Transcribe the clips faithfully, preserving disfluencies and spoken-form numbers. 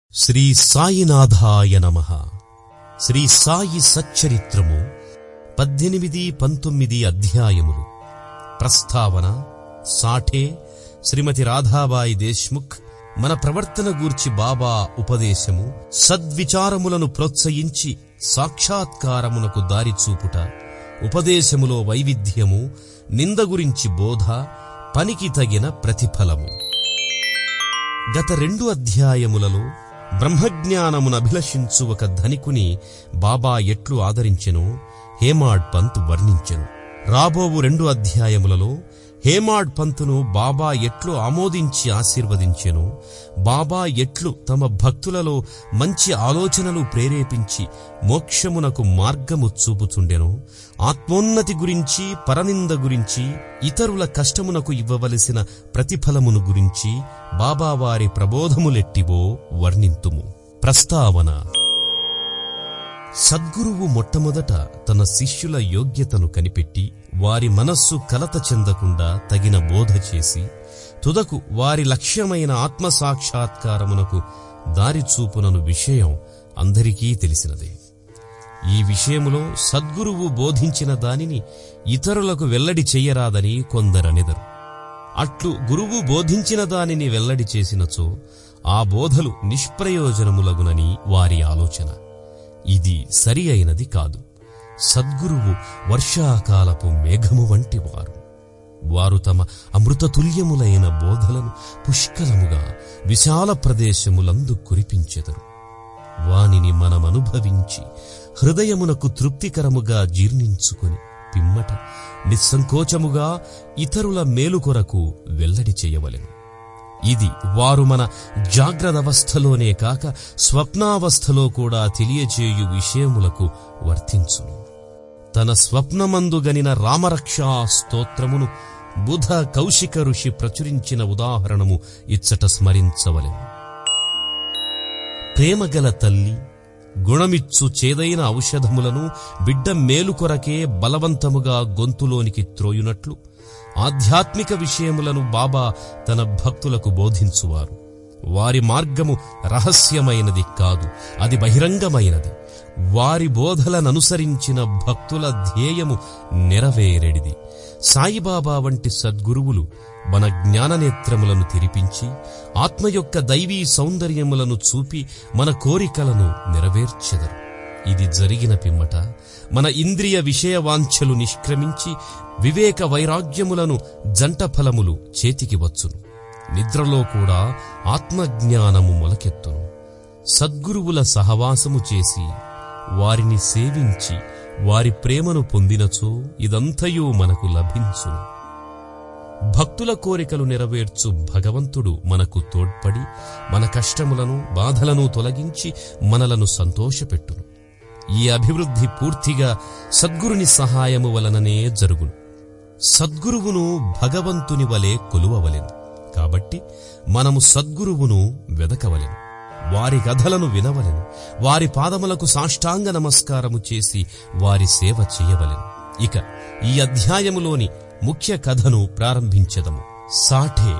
శ్రీ సాయినాథాయ నమః. శ్రీ సాయి సచ్చరిత్రము పద్దెనిమిది పంతొమ్మిది అధ్యాయములు. ప్రస్తావన, సాఠే, శ్రీమతి రాధాబాయి దేశ్ముఖ్, మన ప్రవర్తన గూర్చి బాబా ఉపదేశము, సద్విచారములను ప్రోత్సహించి సాక్షాత్కారమునకు దారిచూపుట, ఉపదేశములో వైవిధ్యము, నింద గురించి బోధ, పనికి తగిన ప్రతిఫలము. గత రెండు అధ్యాయములలో బ్రహ్మజ్ఞానమును అభిలషించు ఒక ధనికుని బాబా ఎట్లు ఆదరించెనో హేమాడ్ పంత్ వర్ణించెను. రాబోవు రెండు అధ్యాయములలో హేమాడ్ పంతును బాబా ఎట్లు ఆమోదించి ఆశీర్వదించెనో, బాబా ఎట్లు తమ భక్తులలో మంచి ఆలోచనలు ప్రేరేపించి మోక్షమునకు మార్గము చూపుచుండెనో, ఆత్మోన్నతి గురించి, పరనింద గురించి, ఇతరుల కష్టమునకు ఇవ్వవలసిన ప్రతిఫలమును గురించి బాబావారి ప్రబోధములెట్టివో వర్ణింతుము. ప్రస్తావన. సద్గురువు మొట్టమొదట తన శిష్యుల యోగ్యతను కనిపెట్టి వారి మనస్సు కలత చెందకుండా తగిన బోధ చేసి, తుదకు వారి లక్ష్యమైన ఆత్మసాక్షాత్కారమునకు దారిచూపునను విషయం అందరికీ తెలిసినదే. ఈ విషయములో సద్గురువు బోధించిన దానిని ఇతరులకు వెల్లడి చెయ్యరాదని కొందరనెదరు. అట్లు గురువు బోధించిన దానిని వెల్లడి చేసినచో ఆ బోధలు నిష్ప్రయోజనములగునని వారి ఆలోచన. ఇది సరి అయినది కాదు. సద్గురువు వర్షాకాలపు మేఘము వంటి వారు. వారు తమ అమృతతుల్యములైన బోధలను పుష్కలముగా విశాల ప్రదేశములందు కురిపించెదరు. వానిని మనమనుభవించి హృదయమునకు తృప్తికరముగా జీర్ణించుకొని పిమ్మట నిస్సంకోచముగా ఇతరుల మేలు కొరకు వెల్లడి చేయవలెను. ఇది వారు మన జాగ్రత్తవస్థలోనే కాక స్వప్నావస్థలో కూడా తెలియజేయు విషయములకు వర్తించును. తన స్వప్నమందుగనిన రామరక్షా స్తోత్రమును బుధ కౌశిక ఋషి ప్రచురించిన ఉదాహరణము ఇచ్చట స్మరించవలెను. ప్రేమగల తల్లి గుణమిచ్చు చేదైన ఔషధములను బిడ్డ మేలు కొరకే బలవంతముగా గొంతులోనికి త్రోయునట్లు ఆధ్యాత్మిక విషయములను బాబా తన భక్తులకు బోధించువారు. వారి మార్గము రహస్యమైనది కాదు, అది బహిరంగమైనది. వారి బోధలననుసరించిన భక్తుల ధ్యేయము నెరవేరెడిది. సాయిబాబా వంటి సద్గురువులు మన జ్ఞాననేత్రములను తెరిపించి ఆత్మ యొక్క దైవీ సౌందర్యములను చూపి మన కోరికలను నెరవేర్చెదరు. ఇది జరిగిన పిమ్మట మన ఇంద్రియ విషయవాంఛలు నిష్క్రమించి వివేక వైరాగ్యములను జంట ఫలములు చేతికి వచ్చును. నిద్రలో కూడా ఆత్మజ్ఞానము మొలకెత్తును. సద్గురువుల సహవాసము చేసి వారిని సేవించి వారి ప్రేమను పొందినచో ఇదంతయూ మనకు లభించును. భక్తుల కోరికలు నెరవేర్చు భగవంతుడు మనకు తోడ్పడి మన కష్టములను బాధలను తొలగించి మనలను సంతోషపెట్టును. ఈ అభివృద్ధి పూర్తిగా సద్గురుని సహాయము వలననే జరుగును. సద్గురువును భగవంతుని వలె కొలువవలెను. కాబట్టి మనము సద్గురువును వెదకవలెను. వారి కథలను వినవలెను. వారి పాదములకు సాష్టాంగ నమస్కారము చేసి వారి సేవ చేయవలెను. ఇక ఈ అధ్యాయములోని ముఖ్య కథను ప్రారంభించెదము. సాఠే.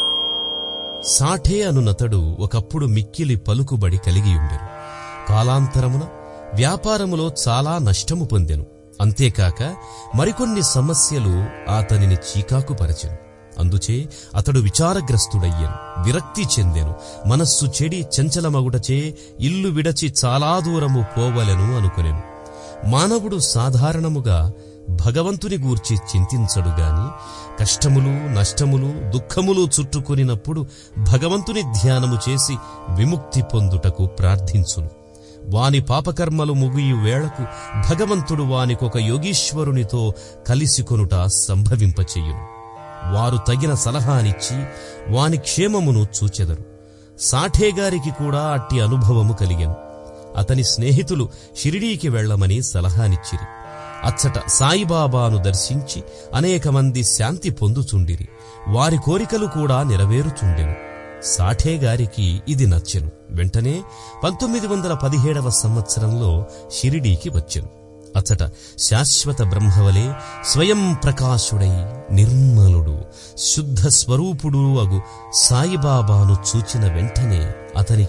సాఠే అనునతడు ఒకప్పుడు మిక్కిలి పలుకుబడి కలిగియుండెను. కాలాంతరమున వ్యాపారములో చాలా నష్టము పొందెను. అంతేకాక మరికొన్ని సమస్యలు అతనిని చీకాకుపరచెను. అందుచే అతడు విచారగ్రస్తుడయ్యెను, విరక్తి చెందెను. మనస్సు చెడి చంచలమగుటచే ఇల్లు విడచి చాలా దూరము పోవలెను అనుకొనెను. మానవుడు సాధారణముగా భగవంతుని గూర్చి చింతించడుగాని కష్టములు, నష్టములు, దుఃఖములు చుట్టుకొనినప్పుడు భగవంతుని ధ్యానము చేసి విముక్తి పొందుటకు ప్రార్థించును. వాని పాపకర్మలు ముగియు వేళకు భగవంతుడు వానికొక యోగీశ్వరునితో కలిసికొనుట సంభవింపచెయ్యును. వారు తగిన సలహానిచ్చి వాని క్షేమమును చూచెదరు. సాఠేగారికి కూడా అట్టి అనుభవము కలిగెను. అతని స్నేహితులు షిరిడీకి వెళ్లమని సలహానిచ్చిరి. అచ్చట సాయిబాబాను దర్శించి అనేక మంది శాంతి పొందుచుండిరి. వారి కోరికలు కూడా నెరవేరుచుండెను. సాఠేగారికి ఇది నచ్చెను. వెంటనే పంతొమ్మిది వందల పదిహేడవ సంవత్సరంలో షిరిడీకి వచ్చెను. అచ్చట శాశ్వత బ్రహ్మవలే స్వయం ప్రకాశుడై నిర్మలుడు శుద్ధ స్వరూపుడు అగు సాయిబాబాను చూచిన వెంటనే అతనికి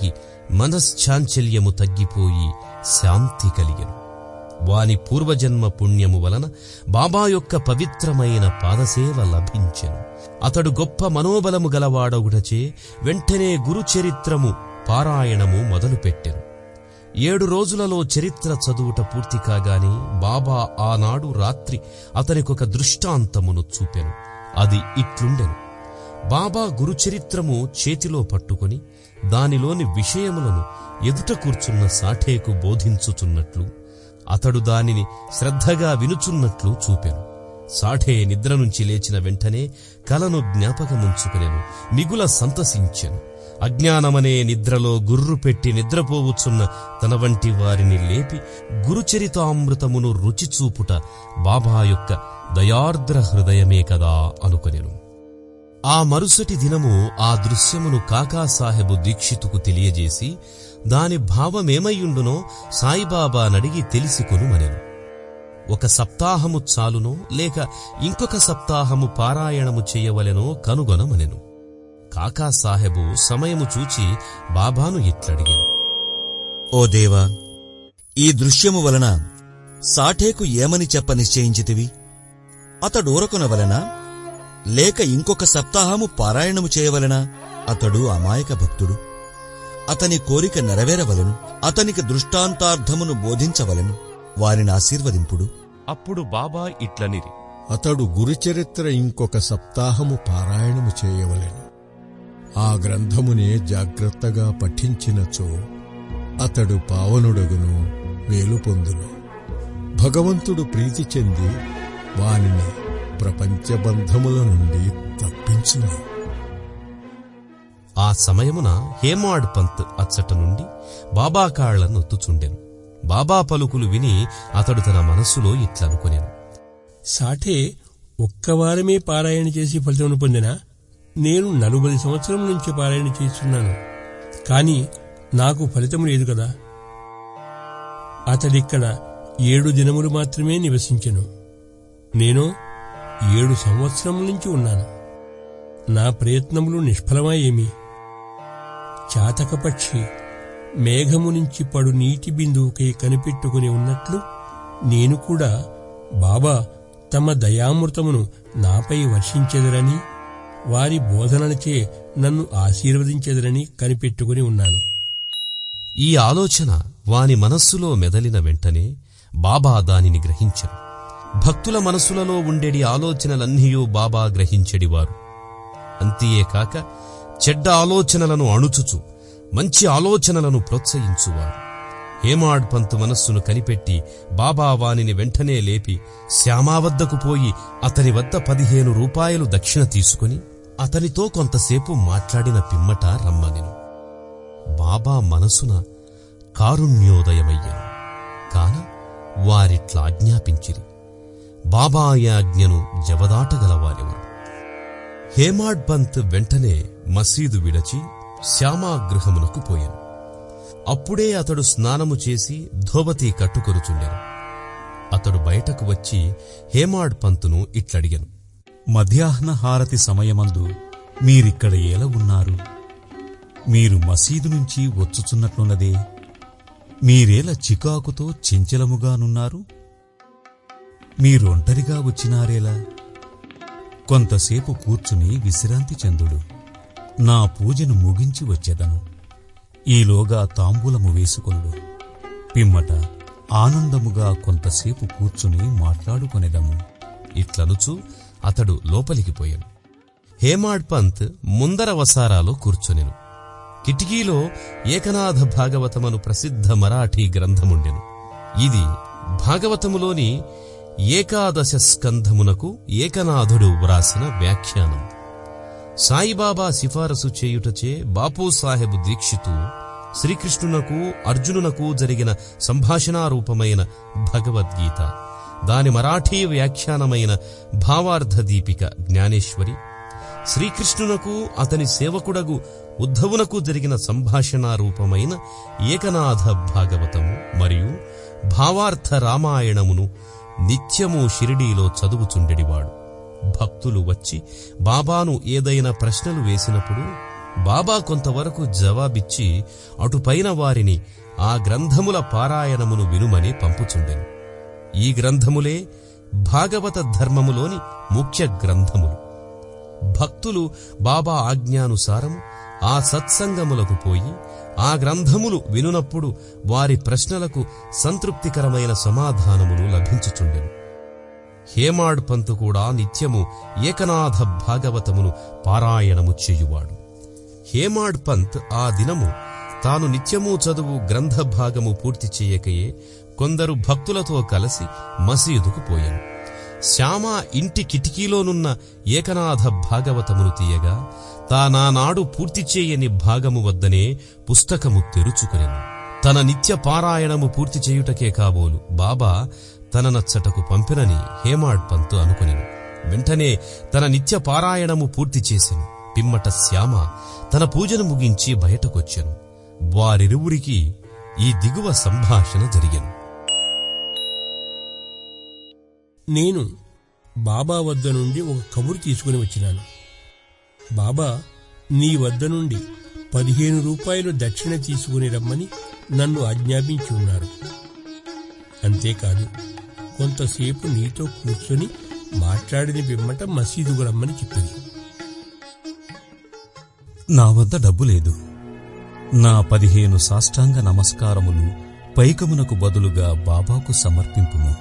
మనశ్చాంచల్యము తగ్గిపోయి శాంతి కలిగెను. వాని పూర్వజన్మ పుణ్యము వలన బాబా యొక్క పవిత్రమైన పాదసేవ లభించెను. అతడు గొప్ప మనోబలము గలవాడగుటచే వెంటనే గురుచరిత్రము పారాయణము మొదలుపెట్టెను. ఏడు రోజులలో చరిత్ర చదువుట పూర్తి కాగానే బాబా ఆనాడు రాత్రి అతనికొక దృష్టాంతమును చూపెను. అది ఇట్లుండెను. బాబా గురుచరిత్రము చేతిలో పట్టుకొని దానిలోని విషయములను ఎదుట కూర్చున్న సాఠేకు బోధించుచున్నట్లు అతడు దానిని శ్రద్ధగా వినుచున్నట్లు చూపెను. సాఠే నిద్ర నుంచి లేచిన వెంటనే కలను జ్ఞాపకముంచుకునెను. మిగుల సంతసించెను. అజ్ఞానమనే నిద్రలో గుర్రు పెట్టి నిద్రపోవుచున్న తన వంటి వారిని లేపి గురుచరితామృతమును రుచిచూపుట బాబా యొక్క దయార్ద్ర హృదయమే కదా అనుకొనెను. ఆ మరుసటి దినము ఆ దృశ్యమును కాకాసాహెబు దీక్షితుకు తెలియజేసి దాని భావమేమయ్యుండునో సాయిబాబా నడిగి తెలిసికొనుమనెను. ఒక సప్తాహము చాలునో లేక ఇంకొక సప్తాహము పారాయణము చేయవలెనో కనుగొనమనెను. కాకాసాహెబు సమయము చూచి బాబాను ఇట్లడిగెను. ఓ దేవా, ఈ దృశ్యము వలన సాఠేకు ఏమని చెప్ప నిశ్చయించితివి? అతడూరకొనవలెనా లేక ఇంకొక సప్తాహము పారాయణము చేయవలెనా? అతడు అమాయక భక్తుడు. అతని కోరిక నెరవేరవలెను. అతనికి దృష్టాంతార్థమును బోధించవలెను. వారిని ఆశీర్వదింపుడు. అప్పుడు బాబా ఇట్లనిరి. అతడు గురుచరిత్ర ఇంకొక సప్తాహము పారాయణము చేయవలెను. ఆ గ్రంథమునే జాగ్రత్తగా పఠించినచో అతడు పావనుడగును, వేలు పొందును. భగవంతుడు ప్రీతి చెంది వానిని ప్రపంచబంధముల నుండి తప్పించును. ఆ సమయమున హేమాడ్ పంత్ అచ్చట నుండి బాబా కాళ్ల నొత్తుచుండెను. బాబా పలుకులు విని అతడు తన మనస్సులో ఇట్లనుకొనెను. సాఠే ఒక్కవారమే పారాయణ చేసి ఫలితమును పొందినా? నేను నలుబది సంవత్సరం నుంచి పారాయణ చేస్తున్నాను, కాని నాకు ఫలితము లేదు కదా. అతడిక్కడ ఏడు దినములు మాత్రమే నివసించెను. నేను ఏడు సంవత్సరముల నుంచి ఉన్నాను. నా ప్రయత్నములు నిష్ఫలమాయేమి? చాతకపక్షి మేఘము నుంచి పడు నీటి బిందువుకై కనిపెట్టుకుని ఉన్నట్లు నేను కూడా బాబా తమ దయామృతమును నాపై వర్షించెదరని, వారి బోధనలచే నన్ను ఆశీర్వదించెదరని కనిపెట్టుకుని ఉన్నాను. ఈ ఆలోచన వాని మనస్సులో మెదలిన వెంటనే బాబా దానిని గ్రహించెను. భక్తుల మనస్సులలో ఉండేడి ఆలోచనలన్నీయూ బాబా గ్రహించెడివారు. అంతియేకాక చెడ్డ ఆలోచనలను అణుచుచు మంచి ఆలోచనలను ప్రోత్సహించువారు. హేమాడ్ పంతు మనస్సును కనిపెట్టి బాబా వానిని వెంటనే లేపి శ్యామా వద్దకు పోయి అతని వద్ద పదిహేను రూపాయలు దక్షిణ తీసుకుని అతనితో కొంతసేపు మాట్లాడిన పిమ్మట రమ్మనెను. బాబా మనసున కారుణ్యోదయమయ్యను. కాన వారిట్లా ఆజ్ఞాపించిరి. బాబా ఆజ్ఞను జవదాటగలవారెవరు? హేమాడ్ పంత్ వెంటనే మసీదు విడచి శ్యామాగృహమునకు పోయాను. అప్పుడే అతడు స్నానము చేసి ధోబతీ కట్టుకొనుచుండెను. అతడు బయటకు వచ్చి హేమాడ్ పంతును ఇట్లడిగెను. మధ్యాహ్న హారతి సమయమందు మీరిక్కడ ఎలా ఉన్నారు? మీరు మసీదు నుంచి వచ్చుచున్నట్లున్నదే. మీరేల చికాకుతో చెంచలముగానున్నారు? మీరొంటరిగా వచ్చినారేలా? కొంతసేపు కూర్చుని విశ్రాంతి చెందుడు. నా పూజను ముగించి వచ్చేదను. ఈలోగా తాంబూలము వేసుకొనుడు. పిమ్మట ఆనందముగా కొంతసేపు కూర్చుని మాట్లాడుకొనేదము. ఇట్లనుచు అతడు లోపలికి పోయాను. హేమాడ్ పంత్ ముందర వసారాలో కూర్చొనెను. కిటికీలో ఏకనాథ భాగవతమను ప్రసిద్ధ మరాఠీ గ్రంథముండెను. ఇది భాగవతములోని ఏకాదశ స్కంధమునకు ఏకనాథుడు వ్రాసిన వ్యాఖ్యానం. సాయిబాబా సిఫారసు చేయుటచే బాపూసాహెబ్ దీక్షితు శ్రీకృష్ణునకు అర్జునునకు జరిగిన సంభాషణారూపమైన భగవద్గీత, దాని మరాఠీ వ్యాఖ్యానమైన భావార్థ దీపిక జ్ఞానేశ్వరి, శ్రీకృష్ణునకు అతని సేవకుడగు ఉద్ధవునకు జరిగిన సంభాషణారూపమైన ఏకనాథ భాగవతము మరియు భావార్థ రామాయణమును నిత్యము షిరిడీలో చదువుచుండెడివాడు. భక్తులు వచ్చి బాబాను ఏదైనా ప్రశ్నలు వేసినప్పుడు బాబా కొంతవరకు జవాబిచ్చి అటుపైన వారిని ఆ గ్రంథముల పారాయణమును వినుమని పంపుచుండెను. ఈ గ్రంథములే భాగవత ధర్మములోని ముఖ్య గ్రంథములు. భక్తులు బాబా ఆజ్ఞానుసారం ఆ సత్సంగములకు పోయి ఆ గ్రంథములు వినునప్పుడు వారి ప్రశ్నలకు సంతృప్తికరమైన సమాధానములు లభించుచుండెను. హేమాడ్ పంతు కూడా నిత్యము ఏకనాథ భాగవతమును పారాయణము చేయువాడు. హేమాడ్ పంత్ ఆ దినము తాను నిత్యము చదువు గ్రంథ భాగము పూర్తి చేయకయే కొందరు భక్తులతో కలిసి మసీదుకు పోయాను. శ్యామ ఇంటి కిటికీలోనున్న ఏకనాథ భాగవతమును తీయగా తానానాడు పూర్తి చేయని భాగము వద్దనే పుస్తకము తెరుచుకునెను. తన నిత్య పారాయణము పూర్తి చేయుటకే కాబోలు బాబా తన నచ్చటకు పంపినని హేమాడ్ పంతు అనుకునెను. వెంటనే తన నిత్య పారాయణము పూర్తి చేసెను. పిమ్మట శ్యామ తన పూజను ముగించి బయటకొచ్చెను. వారిరువురికి ఈ దిగువ సంభాషణ జరిగెను. నేను బాబా వద్ద నుండి ఒక కబురు తీసుకుని వచ్చినాను. బాబా నీ వద్ద నుండి పదిహేను రూపాయలు దక్షిణ తీసుకుని రమ్మని నన్ను ఆజ్ఞాపించి ఉన్నారు. అంతేకాదు, కొంతసేపు నీతో కూర్చొని మాట్లాడిన పిమ్మట మసీదుకు రమ్మని చెప్పింది. నా వద్ద డబ్బు లేదు. నా పదిహేను సాష్టాంగ నమస్కారములు పైకమునకు బదులుగా బాబాకు సమర్పింపుము.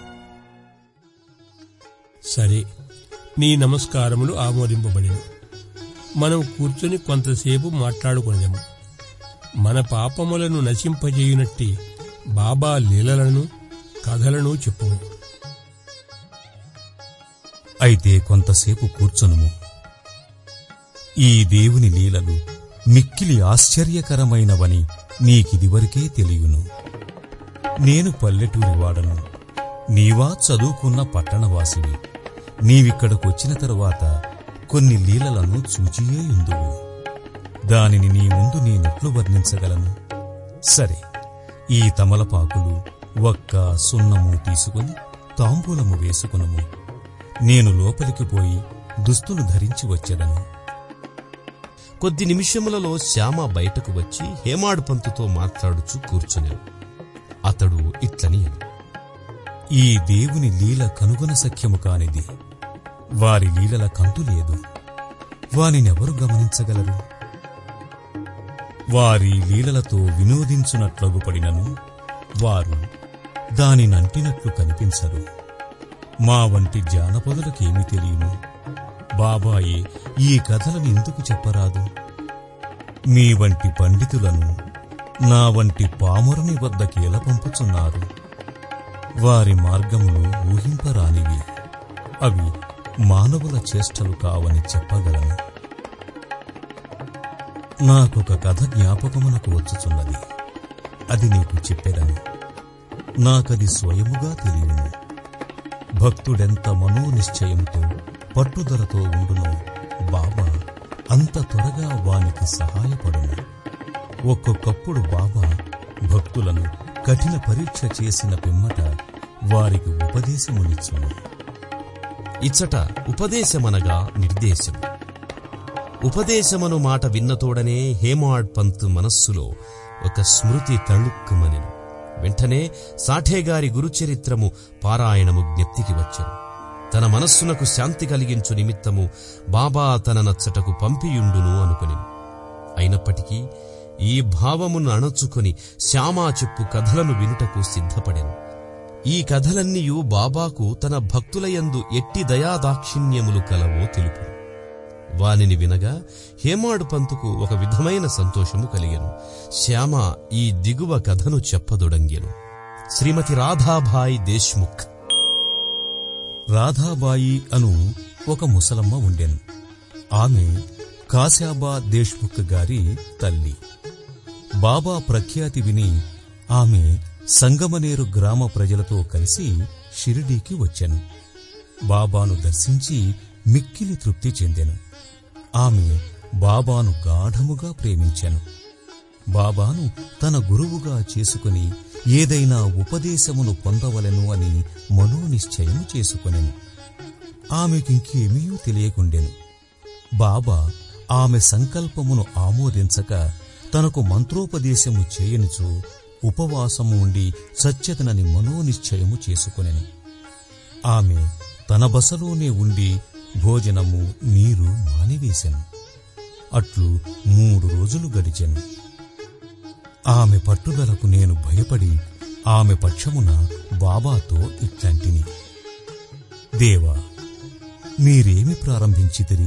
సరే, నీ నమస్కారములు ఆమోదింపబడిన. మనం కూర్చొని కొంతసేపు మాట్లాడుకునేము. మన పాపములను నశింపజేయునట్టి బాబా లీలలను కథలను చెప్పుము. అయితే కొంతసేపు కూర్చొనుము. ఈ దేవుని లీలలు మిక్కిలి ఆశ్చర్యకరమైనవని నీకిదివరకే తెలియను. నేను పల్లెటూరి వాడను, నీవా చదువుకున్న పట్టణవాసివి. నీవిక్కడకొచ్చిన తరువాత కొన్ని లీలలను చూచియేయుందువు. దానిని నీ ముందు నేనెట్లు వర్ణించగలను? సరే, ఈ తమలపాకులు, వక్క, సున్నము తీసుకుని తాంబూలము వేసుకునము. నేను లోపలికి పోయి దుస్తులు ధరించి వచ్చెదను. కొద్ది నిమిషములలో శ్యామ బయటకు వచ్చి హేమాడ్ పంతుతో మాట్లాడుచు కూర్చునేను. అతడు ఇట్లని: ఈ దేవుని లీల కనుగొన సఖ్యము కానిది. వారి లీలల కంతు లేదు. వానినెవరు గమనించగలరు? వారి లీలలతో వినోదించునట్లగుపడినను వారు దానినంటినట్లు కనిపించరు. మా వంటి జానపదులకేమి తెలియను? బాబాయే ఈ కథలను ఎందుకు చెప్పరాదు? మీ వంటి పండితులను నా వంటి పామరుని వద్దకేల పంపుచున్నారు. వారి మార్గములు ఊహింపరానివి. అవి మానవుల చేష్టలు కావని చెప్పగలను. నాకొక కథ జ్ఞాపకమునకు వచ్చుచున్నది. అది నీకు చెప్పెదను. నాకది స్వయముగా తెలియను. భక్తుడెంత మనోనిశ్చయంతో పట్టుదలతో ఉండునో బాబా అంత త్వరగా వానికి సహాయపడును. ఒక్కొక్కప్పుడు బాబా భక్తులను కఠిన పరీక్ష చేసిన పిమ్మట వారికి ఉపదేశమునిచ్చును. ఇచ్చట ఉపదేశమనగా నిర్దేశం. ఉపదేశమను మాట విన్నతోడనే హేమాడ్ పంత్ మనస్సులో ఒక స్మృతి తళుక్కుమనెను. వెంటనే సాఠేగారి గురుచరిత్రము పారాయణము జ్ఞప్తికి వచ్చెను. తన మనస్సునకు శాంతి కలిగించు నిమిత్తము బాబా తన నచ్చటకు పంపియుండును అనుకొనెను. అయినప్పటికీ ఈ భావమును అణచుకొని శ్యామా చెప్పు కథలను వినుటకు సిద్ధపడెను. ఈ కథలన్నీయు బాబాకు తన భక్తులయందు ఎట్టి దయాదాక్షిణ్యములు కలవో తెలుపు. వానిని వినగా హేమాడ్ పంతుకు ఒక విధమైన సంతోషము కలిగెను. శ్యామ ఈ దిగువ కథను చెప్పదొడంగెను. శ్రీమతి రాధాబాయి దేశ్ముఖ్. రాధాబాయి అను ఒక ముసలమ్మ ఉండెను. ఆమె కాశాబా దేశ్ముఖ్ గారి తల్లి. బాబా ప్రఖ్యాతి విని ఆమె సంగమనేరు గ్రామ ప్రజలతో కలిసి షిరిడీకి వచ్చెను. బాబాను దర్శించి మిక్కిలి తృప్తి చెందెను. ఆమె బాబాను గాఢముగా ప్రేమించెను. బాబాను తన గురువుగా చేసుకుని ఏదైనా ఉపదేశమును పొందవలెను అని మనోనిశ్చయము చేసుకొనెను. ఆమెకింకేమీ తెలియకుండెను. బాబా ఆమె సంకల్పమును ఆమోదించక తనకు మంత్రోపదేశము చేయనిచు ఉపవాసము ఉండి సత్యతనని మనోనిశ్చయము చేసుకొనెను. ఆమె తన బసలోనే ఉండి భోజనము నీరు మానివేశెను. అట్లు మూడు రోజులు గడిచెను. ఆమె పట్టుదలకు నేను భయపడి ఆమె పక్షమున బాబాతో ఇట్లాంటిని, దేవా, మీరేమి ప్రారంభించితిరి?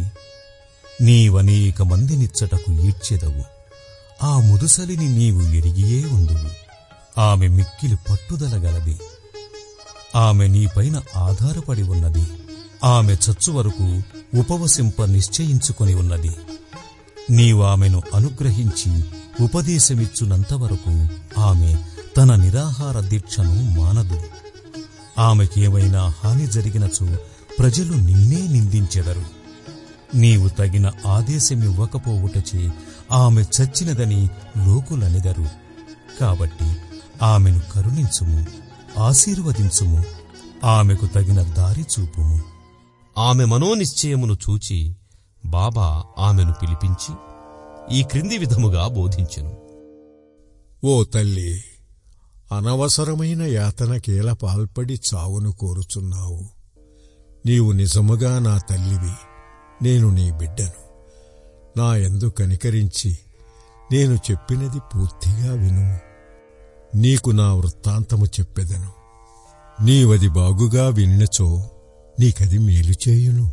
నీవనేక మందినిచ్చటకు ఈడ్చెదవు. ఆ ముదుసలిని నీవు ఎరిగియే ఉందువు. ఆమె మిక్కిలి పట్టుదల గలది. ఆమె నీపైన ఆధారపడి ఉన్నది. ఆమె చచ్చు వరకు ఉపవసింప నిశ్చయించుకొని ఉన్నది. నీవామెను అనుగ్రహించి ఉపదేశమిచ్చునంతవరకు ఆమె తన నిరాహార దీక్షను మానదు. ఆమెకేమైనా హాని జరిగినచో ప్రజలు నిన్నే నిందించెదరు. నీవు తగిన ఆదేశమివ్వకపోవుటచే ఆమె చచ్చినదని లోకులనెదరు. కాబట్టి ఆమెను కరుణించుము, ఆశీర్వదించుము, ఆమెకు తగిన దారి చూపుము. ఆమె మనోనిశ్చయమును చూచి బాబా ఆమెను పిలిపించి ఈ క్రింది విధముగా బోధించెను. ఓ తల్లి, అనవసరమైన యాతనకేల పాల్పడి చావును కోరుచున్నావు. నీవు నిజముగా నా తల్లివి, నేను నీ బిడ్డను. నా యందు కనికరించి నేను చెప్పినది పూర్తిగా వినుము. నీకు నా వృత్తాంతము చెప్పెదను. నీవది బాగుగా విన్నచో నీకది మేలు చేయును.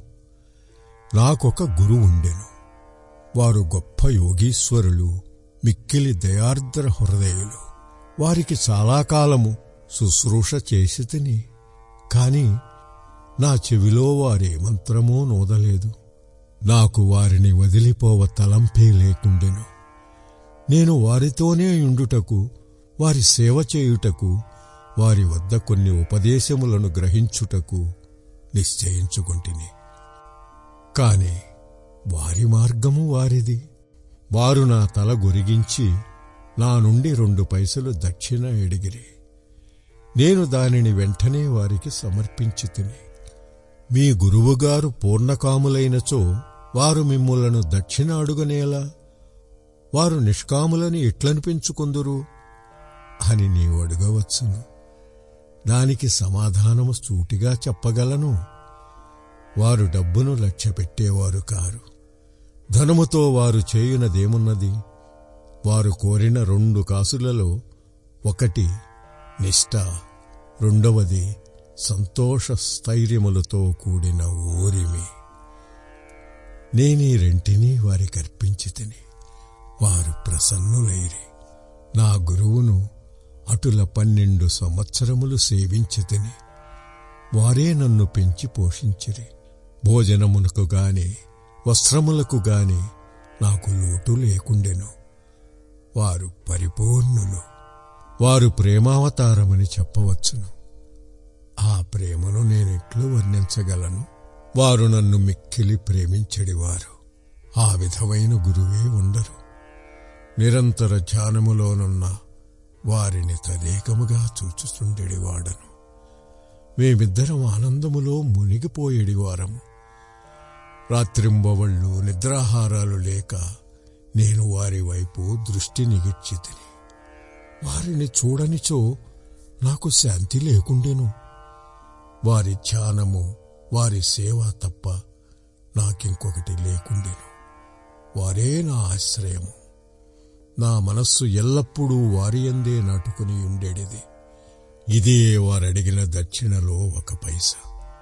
నాకొక గురువుండెను. వారు గొప్ప యోగీశ్వరులు, మిక్కిలి దయార్ద్ర హృదయులు. వారికి చాలా కాలము శుశ్రూష చేసి తిని, కాని నా చెవిలో వారే మంత్రమో నోదలేదు. నాకు వారిని వదిలిపోవ తలంపే లేకుండెను. నేను వారితోనే ఉండుటకు, వారి సేవ చేయుటకు, వారి వద్ద కొన్ని ఉపదేశములను గ్రహించుటకు నిశ్చయించుకొంటిని. కాని వారి మార్గము వారిది. వారు నా తల గొరిగించి నా నుండి రెండు పైసలు దక్షిణ ఎడిగిరి. నేను దానిని వెంటనే వారికి సమర్పించి తిని, మీ గురువుగారు పూర్ణకాములైనచో వారు మిమ్ములను దక్షిణ అడుగనేలా? వారు నిష్కాములని ఎట్లనిపించుకొందురు అని నీవు అడగవచ్చును. దానికి సమాధానము సూటిగా చెప్పగలను. వారు డబ్బును లక్ష్యపెట్టేవారు కారు. ధనముతో వారు చేయునదేమున్నది? వారు కోరిన రెండు కాసులలో ఒకటి నిష్ఠ, రెండవది సంతోష స్థైర్యములతో కూడిన ఓరిమి. నేనీ రెంటినీ వారికర్పించి తిని వారు ప్రసన్నులైరి. నా గురువును అటుల పన్నెండు సంవత్సరములు సేవించి తిని వారే నన్ను పెంచి పోషించిరి. భోజనమునకు గాని వస్త్రములకు గాని నాకు లోటు లేకుండెను. వారు పరిపూర్ణులు. వారు ప్రేమావతారమని చెప్పవచ్చును. ఆ ప్రేమను నేనెట్లు వర్ణించగలను? వారు నన్ను మిక్కిలి ప్రేమించెడివారు. ఆ విధమైన గురువే ఉండరు. నిరంతర ధ్యానములోనున్న వారిని తదేకముగా చూచుచుండెడివాడను. మేమిద్దరం ఆనందములో మునిగిపోయేడివారము. రాత్రింబవళ్ళు నిద్రాహారాలు లేక నేను వారి వైపు దృష్టి నిగిర్చి తిని వారిని చూడనిచో నాకు శాంతి లేకుండెను. వారి ధ్యానము, వారి సేవ తప్ప నాకింకొకటి లేకుండెను. వారే నా ఆశ్రయము. నా మనస్సు ఎల్లప్పుడూ వారి యందే నాటుకుని ఉండేడిది. ఇదే వారడిగిన దక్షిణలో ఒక పైసా.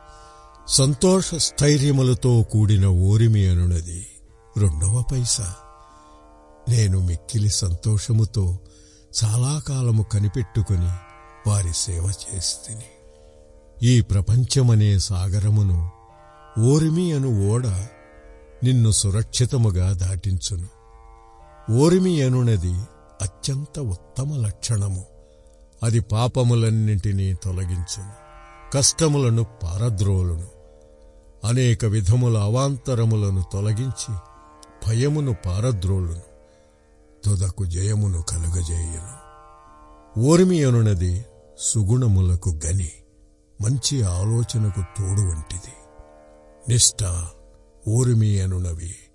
సంతోష స్థైర్యములతో కూడిన ఓరిమి అనున్నది రెండవ పైసా. నేను మిక్కిలి సంతోషముతో చాలా కాలము కనిపెట్టుకుని వారి సేవ చేస్తిని. ఈ ప్రపంచమనే సాగరమును ఓరిమి అను ఓడ నిన్ను సురక్షితముగా దాటించును. ఓరిమి అనునది అత్యంత ఉత్తమ లక్షణము. అది పాపములన్నింటినీ తొలగించును, కష్టములను పారద్రోలును, అనేక విధముల అవాంతరములను తొలగించి భయమును పారద్రోలును, తుదకు జయమును కలుగజేయును. ఓర్మి అనునది సుగుణములకు గని, మంచి ఆలోచనకు తోడు వంటిది. నిష్ఠ, ఓర్మి అనునవి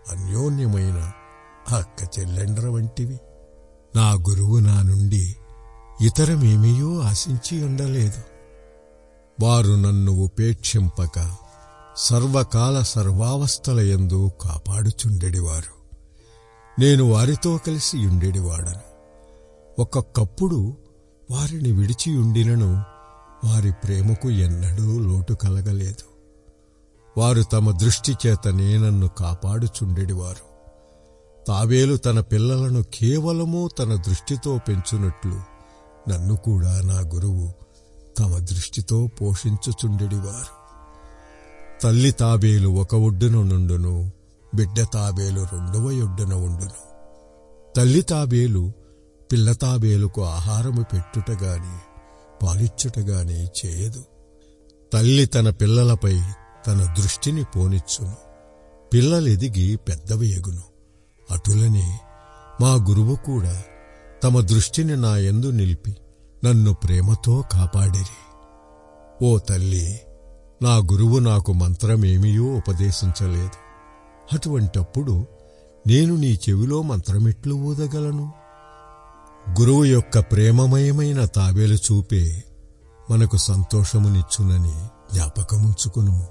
అన్యోన్యమైన అక్క చెల్లెండ్ర వంటివి. నా గురువు నా నుండి ఇతరమేమీయో ఆశించి ఉండలేదు. వారు నన్ను ఉపేక్షింపక సర్వకాల సర్వావస్థలయందు కాపాడుచుండెడివారు. నేను వారితో కలిసి ఉండెడివాడను. ఒక్కొక్కప్పుడు వారిని విడిచియుండినను వారి ప్రేమకు ఎన్నడూ లోటు కలగలేదు. వారు తమ దృష్టి చేతనే నన్ను కాపాడుచుండెడివారు. తాబేలు తన పిల్లలను కేవలము తన దృష్టితో పెంచునట్లు నన్ను కూడా నా గురువు తమ దృష్టితో పోషించుచుండెడివారు. తల్లి తాబేలు ఒక ఒడ్డున నుండును, బిడ్డ తాబేలు రెండవ ఒడ్డున ఉండును. తల్లి తాబేలు పిల్ల తాబేలుకు ఆహారము పెట్టుటగాని పాలిచ్చుటగాని చేయదు. తల్లి తన పిల్లలపై తన దృష్టిని పోనిచ్చును. పిల్లలెదిగి పెద్దవయగును. అటులనే మా గురువు కూడా తమ దృష్టిని నా యందు నిలిపి నన్ను ప్రేమతో కాపాడిరి. ఓ తల్లి, నా గురువు నాకు మంత్రమేమియో ఉపదేశించలేదు. అటువంటప్పుడు నేను నీ చెవిలో మంత్రమెట్లు ఊదగలను? గురువు యొక్క ప్రేమమయమైన తాబేలు చూపే మనకు సంతోషమునిచ్చునని జ్ఞాపకముంచుకునుము.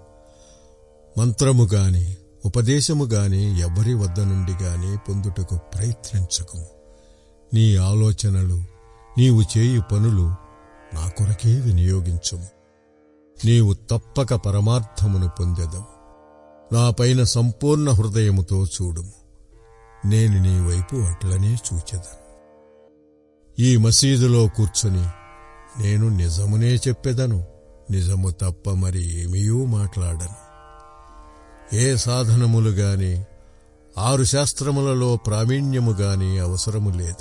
మంత్రముగాని ఉపదేశముగాని ఎవ్వరి వద్ద నుండి గాని పొందుటకు ప్రయత్నించకుము. నీ ఆలోచనలు, నీవు చేయు పనులు నా కొరకే వినియోగించుము. నీవు తప్పక పరమార్థమును పొందెదవు. నాపైన సంపూర్ణ హృదయముతో చూడుము. నేను నీ వైపు అట్లనే చూచెదను. ఈ మసీదులో కూర్చుని నేను నిజమునే చెప్పెదను. నిజము తప్ప మరి ఏమీయూ మాట్లాడను. ఏ సాధనములు గాని ఆరు శాస్త్రములలో ప్రావీణ్యము గాని అవసరము లేదు.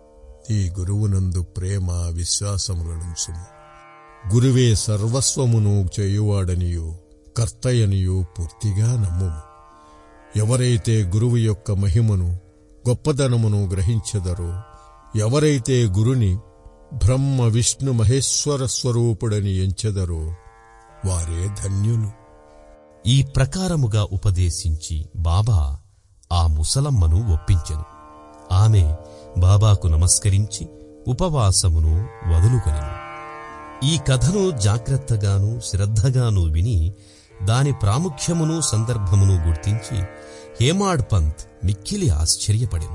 ఈ గురువునందు ప్రేమ విశ్వాసములనుంచుము. గురువే సర్వస్వమును చేయువాడనియో కర్తయనియో పూర్తిగా నమ్ముము. ఎవరైతే గురువు యొక్క మహిమను గొప్పదనమును గ్రహించెదరో, ఎవరైతే గురుని బ్రహ్మ విష్ణు మహేశ్వర స్వరూపుడని ఎంచెదరో వారే ధన్యులు. ఈ ప్రకారముగా ఉపదేశించి బాబా ఆ ముసలమ్మను ఒప్పించెను. ఆమె బాబాకు నమస్కరించి ఉపవాసమును వదులుకొనెను. ఈ కథను జాగ్రత్తగాను శ్రద్ధగాను విని దాని ప్రాముఖ్యమును సందర్భమును గుర్తించి హేమాడ్ పంత్ మిక్కిలి ఆశ్చర్యపడెను.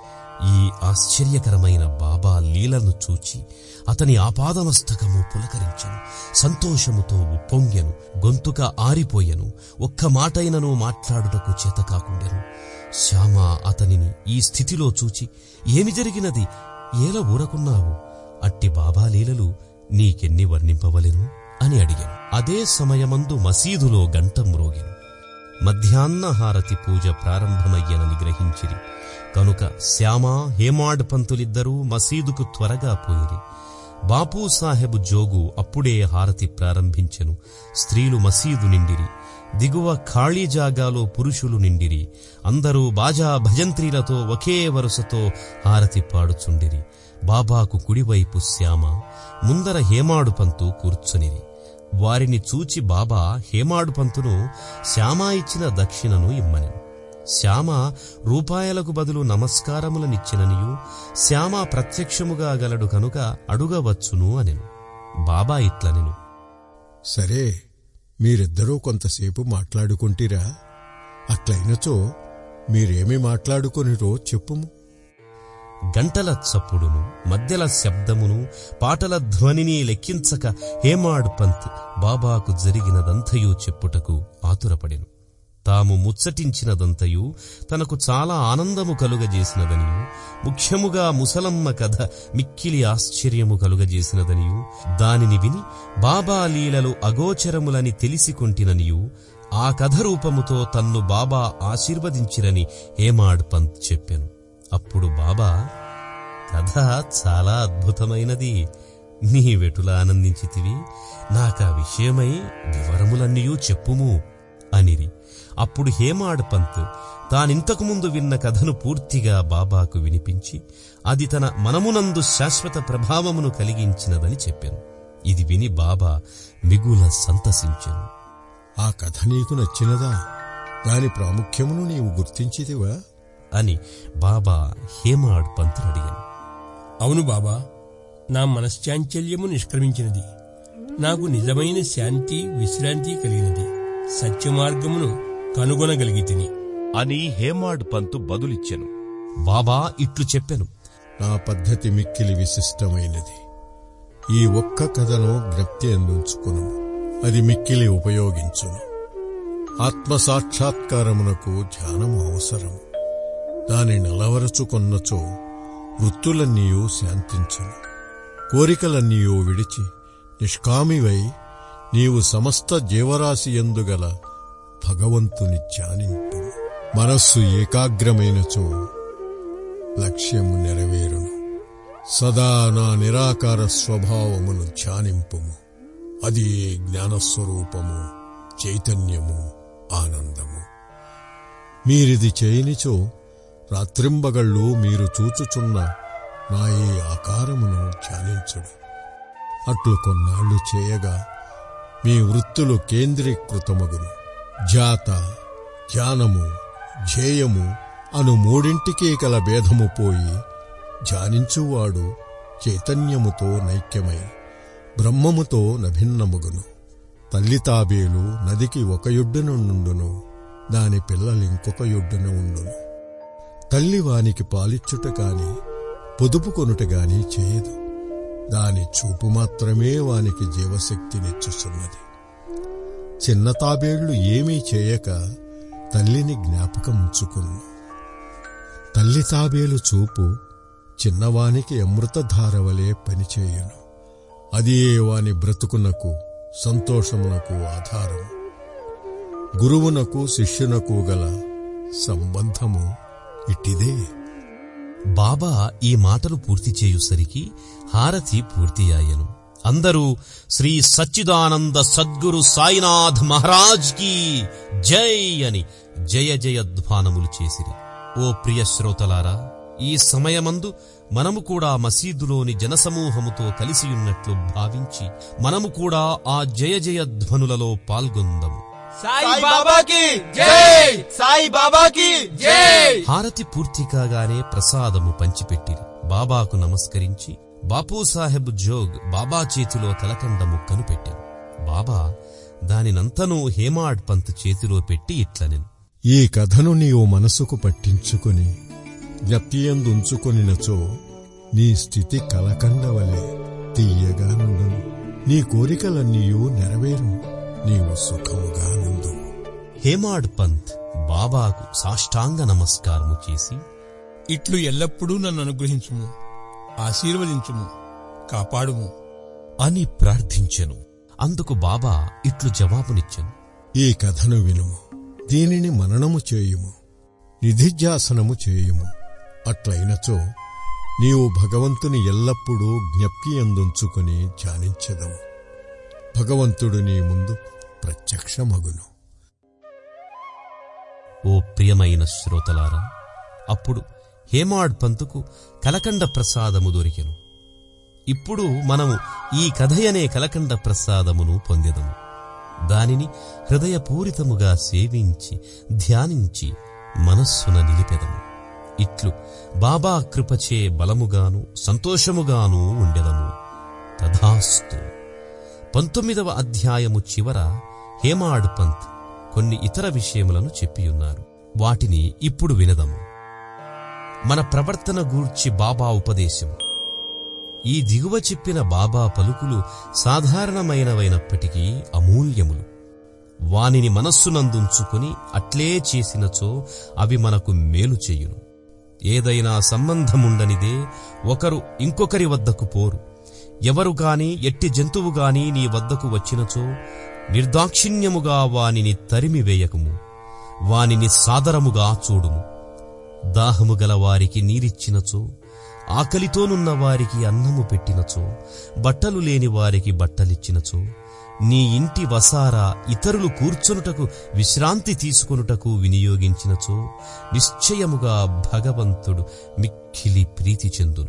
ఈ ఆశ్చర్యకరమైన బాబా లీలను చూచి అతని ఆపాదమస్తకము పులకరించెను. సంతోషముతో ఉప్పొంగెను. గొంతుక ఆరిపోయెను. ఒక్క మాటైనను మాట్లాడుటకు చేతకాకుండెను. శ్యామ అతనిని ఈ స్థితిలో చూచి, ఏమి జరిగినది? ఏల ఊరకున్నావు? అట్టి బాబా లీలలు నీకెన్ని వర్ణింపవలెను అని అడిగాను. అదే సమయమందు మసీదులో గంట మ్రోగెను. మధ్యాహ్న హారతి పూజ ప్రారంభమయ్యనని గ్రహించిరి. కనుక శ్యామ హేమాడ్ పంతులిద్దరూ మసీదుకు త్వరగా పోయిరి. బాపూ సాహెబ్ జోగు అప్పుడే హారతి ప్రారంభించెను. స్త్రీలు మసీదు నిండిరి. దిగువ ఖాళీ జాగాలో పురుషులు నిండిరి. అందరూ బాజా భజంత్రీలతో ఒకే వరుసతో హారతి పాడుచుండిరి. బాబాకు కుడివైపు శ్యామ, ముందర హేమాడు పంతు కూర్చునిరి. వారిని చూచి బాబా హేమాడు పంతును శ్యామ ఇచ్చిన దక్షిణను ఇమ్మనెను. శ్యామ రూపాయలకు బదులు నమస్కారములనిచ్చిననియు శ్యామ ప్రత్యక్షముగా గలడు కనుక అడుగవచ్చును అనెను. బాబా ఇట్లనెను, సరే, మీరిద్దరూ కొంతసేపు మాట్లాడుకుంటిరా? అట్లయినచో మీరేమి మాట్లాడుకొనిరో చెప్పుము. గంటల చప్పుడును మధ్యల శబ్దమును పాటల ధ్వనిని లెక్కించక హేమాడ్ పంత్ బాబాకు జరిగినదంతయూ చెప్పుటకు ఆతురపడెను. తాము ముచ్చటించినదంతయూ తనకు చాలా ఆనందము కలుగజేసినదనియు, ముఖ్యముగా ముసలమ్మ కథ మిక్కిలి ఆశ్చర్యము కలుగజేసినదనియు, దానిని విని బాబా లీలలు అగోచరములని తెలిసికొంటిననియు, ఆ కథ రూపముతో తన్ను బాబా ఆశీర్వదించిరని హేమాడ్ పంత్ చెప్పెను. అప్పుడు బాబా, కథ చాలా అద్భుతమైనది. నీవెటులా ఆనందించితివి? నాకా విషయమై వివరములన్నీయూ చెప్పుము అనిరి. అప్పుడు హేమాడ్ పంత్ తానింతకుముందు విన్న కథను పూర్తిగా బాబాకు వినిపించి అది తన మనమునందు శాశ్వత ప్రభావమును కలిగించినదని చెప్పెను. ఇది విని బాబా మిగుల సంతసించెను. ఆ కథ నీకు నచ్చినదా? దాని ప్రాముఖ్యమును నీవు గుర్తించితివా అని బాబా హేమాడ్ పంతును అడిగాను. అవును బాబా, నా మనశ్చాంచల్యము నిష్క్రమించినది. నాకు నిజమైన శాంతి విశ్రాంతి కలిగినది. సత్యమార్గమును కనుగొనగలిగితిని అని హేమాడ్ పంతు బదులిచ్చెను. బాబా ఇట్లు చెప్పెను. నా పద్ధతి మిక్కిలి విశిష్టమైనది. ఈ ఒక్క కథను జ్ఞప్తి అందించుకును, అది మిక్కిలి ఉపయోగించును. ఆత్మసాక్షాత్కారమునకు ధ్యానము అవసరము. దాని నిలవరచుకొన్నచో వృత్తులన్నీయూ శాంతించును. కోరికలన్నీయూ విడిచి నిష్కామివై నీవు సమస్త జీవరాశి యందుగల భగవంతుని ధ్యానింపు. మనస్సు ఏకాగ్రమైనచో లక్ష్యము నెరవేరును. సదా నా నిరాకార స్వభావమును ధ్యానింపుము. అది జ్ఞానస్వరూపము, చైతన్యము, ఆనందము. మీరిది చేయనిచో రాత్రింబగళ్ళు మీరు చూచుచున్న నా ఈ ఆకారమును ధ్యానించుడు. అట్లు కొన్నాళ్లు చేయగా మీ వృత్తులు కేంద్రీకృతమగును. జాత, ధ్యానము, ధ్యేయము అను మూడింటికి కల భేదము పోయి ధ్యానించువాడు చైతన్యముతో నైక్యమై బ్రహ్మముతో నభిన్నముగును. తల్లి తాబేలు నదికి ఒక యొడ్డున నుండును, దాని పిల్లలింకొక యొడ్డున ఉండును. తల్లి వానికి పాలిచ్చుట గాని పొదుపు కొనుట గాని చేయదు. దాని చూపు మాత్రమే వానికి జీవశక్తినిచ్చుచున్నది. చిన్న తాబేళ్లు ఏమీ చేయక తల్లిని జ్ఞాపకముంచుకును. తల్లి తాబేలు చూపు చిన్నవానికి అమృతధారవలే పనిచేయును. అదే వాని బ్రతుకునకు, సంతోషమునకు ఆధారం. గురువునకు శిష్యునకు గల సంబంధము ఇట్టిదే. బాబా ఈ మాటలు పూర్తి చేయుసరికి హారతి పూర్తి అయ్యను. అందరూ శ్రీ సచ్చిదానంద సద్గురు సాయినాథ్ మహారాజ్ కీ జై అని జయ జయధ్వానములు చేసిరి. ఓ ప్రియ శ్రోతలారా, ఈ సమయమందు మనము కూడా మసీదులోని జనసమూహముతో కలిసియున్నట్లు భావించి మనము కూడా ఆ జయ జయధ్వనులలో పాల్గొందము. సాయి బాబాకి జై, సాయి బాబాకి జై. హారతి పూర్తి కాగానే ప్రసాదము పంచిపెట్టిరి. బాబాకు నమస్కరించి బాపూసాహెబ్ జోగ్ బాబా చేతిలో కలకండ ముక్కను పెట్టాను. బాబా దానినంతనూ హేమాడ్ పంత్ చేతిలో పెట్టి ఇట్లనెను. ఈ కథను నీవు మనసుకు పట్టించుకుని జ్ఞప్తియందుంచుకొనినచో నీ స్థితి కలకండవలే తీయగా నుండును. నీ కోరికలన్నీయూ నెరవేరును. నీవు సుఖముగా నుండు. హేమాడ్ పంత్ బాబాకు సాష్టాంగ నమస్కారము చేసి, ఇట్లు ఎల్లప్పుడూ నన్ను అనుగ్రహించుము, ఆశీర్వదించుము, కాపాడుము అని ప్రార్థించెను. అందుకు బాబా ఇట్లు జవాబునిచ్చెను. ఈ కథను వినుము, దీనిని మననము చేయుము, నిధిధ్యాసనము చేయుము. అట్లయినచో నీవు భగవంతుని ఎల్లప్పుడూ జ్ఞప్తియందుంచుకుని ధ్యానించెదవు. భగవంతుడు నీ ముందు ప్రత్యక్షమగును. ఓ ప్రియమైన శ్రోతలారా, అప్పుడు హేమాడ్ పంతుకు కలకండ ప్రసాదము దొరికెను. ఇప్పుడు మనము ఈ కథయనే కలకండ ప్రసాదమును పొందెదము. దానిని హృదయపూరితముగా సేవించి ధ్యానించి మనస్సున నిలిపెదము. ఇట్లు బాబా కృపచే బలముగాను సంతోషముగాను ఉండెదము. తథాస్తు. పంతొమ్మిదవ అధ్యాయము చివర హేమాడ్ పంత్ కొన్ని ఇతర విషయములను చెప్పియున్నారు. వాటిని ఇప్పుడు వినదము. మన ప్రవర్తన గూర్చి బాబా ఉపదేశము. ఈ దిగువ చెప్పిన బాబా పలుకులు సాధారణమైనవైనప్పటికీ అమూల్యములు. వానిని మనస్సునందుంచుకుని అట్లే చేసినచో అవి మనకు మేలు చెయ్యును. ఏదైనా సంబంధముండనిదే ఒకరు ఇంకొకరి వద్దకు పోరు. ఎవరు గాని ఎట్టి జంతువుగాని నీ వద్దకు వచ్చినచో నిర్దాక్షిణ్యముగా వానిని తరిమివేయకుము. వానిని సాదరముగా చూడుము. దాహము గల వారికి నీరిచ్చినచో, ఆకలితోనున్న వారికి అన్నము పెట్టినచో, బట్టలు లేని వారికి బట్టలిచ్చినచో, నీ ఇంటి వసారా ఇతరులు కూర్చొనుటకు విశ్రాంతి తీసుకొనుటకు వినియోగించినచో నిశ్చయముగా భగవంతుడు మిక్కిలి ప్రీతి చెందును.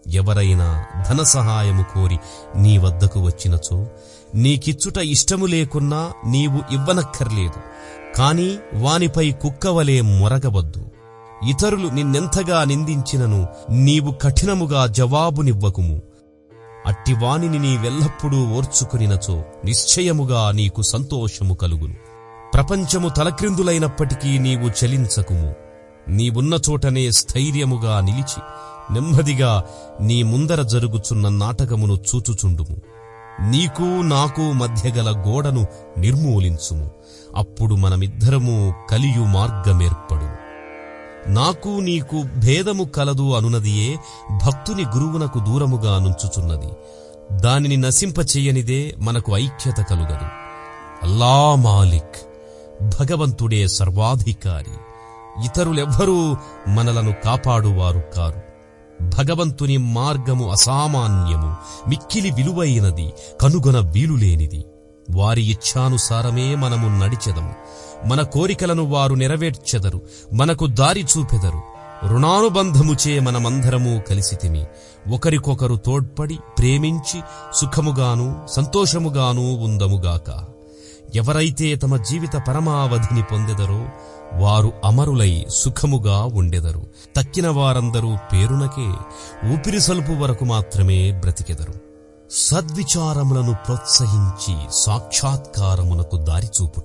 ఎవరైనా ధన సహాయము కోరి నీ వద్దకు వచ్చినచో నీకిచ్చుట ఇష్టము లేకున్నా నీవు ఇవ్వనక్కర్లేదు. కాని వానిపై కుక్కవలే మొరగవద్దు. ఇతరులు నిన్నెంతగా నిందించినను నీవు కఠినముగా జవాబునివ్వకుము. అట్టివానిని నీవెల్లప్పుడూ ఓర్చుకునినచో నిశ్చయముగా నీకు సంతోషము కలుగును. ప్రపంచము తలక్రిందులైనప్పటికీ నీవు చలించకుము. నీవున్న చోటనే స్థైర్యముగా నిలిచి నెమ్మదిగా నీ ముందర జరుగుచున్న నాటకమును చూచుచుండుము. నీకు నాకు మధ్యగల గోడను నిర్మూలించుము. అప్పుడు మనమిద్దరము కలియు మార్గమేర్పడు. నాకు నీకు భేదము కలదు అనునదియే భక్తుని గురువునకు దూరముగా నుంచుచున్నది. దానిని నశింపచెయ్యనిదే మనకు ఐక్యత కలుగదు. అల్లా మాలిక్, భగవంతుడే సర్వాధికారి. ఇతరులెవ్వరూ మనలను కాపాడువారు కారు. భగవంతుని మార్గము అసామాన్యము, మిక్కిలి విలువైనది, కనుగొన వీలులేనిది. వారి ఇచ్ఛానుసారమే మనము నడిచెదము. మన కోరికలను వారు నెరవేర్చెదరు, మనకు దారి చూపెదరు. రుణానుబంధముచే మనమందరము కలిసితిమి. ఒకరికొకరు తోడ్పడి ప్రేమించి సుఖముగాను సంతోషముగాను ఉందముగాక. ఎవరైతే తమ జీవిత పరమావధిని పొందెదరో వారు అమరులై సుఖముగా ఉండెదరు. తక్కిన వారందరూ పేరునకే ఊపిరి సలుపు వరకు మాత్రమే బ్రతికెదరు. సద్విచారములను ప్రోత్సహించి సాక్షాత్కారమునకు దారిచూపుట.